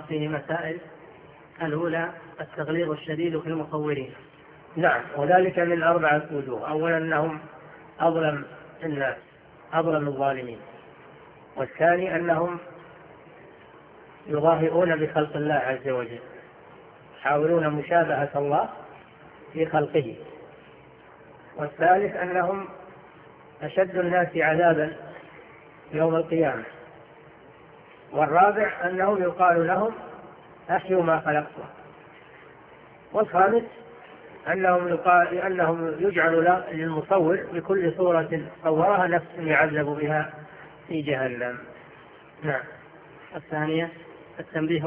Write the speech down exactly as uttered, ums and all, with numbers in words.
فيه مسائل. الأولى التغليظ الشديد في المصورين. نعم، وذلك من أربعة وجوه. أولا أنهم أظلم الناس، أظلم الظالمين. والثاني أنهم يظاهرون بخلق الله عز وجل، يحاولون مشابهة الله في خلقه. والثالث أنهم أشد الناس عذابا يوم القيامة. والرابع أنهم يقال لهم أحيوا ما خلقتم. والخامس أنهم, يقال أنهم يجعل للمصور بكل صورة صورها نفس يعذب بها في جهنم. نعم. الثانية التنبيه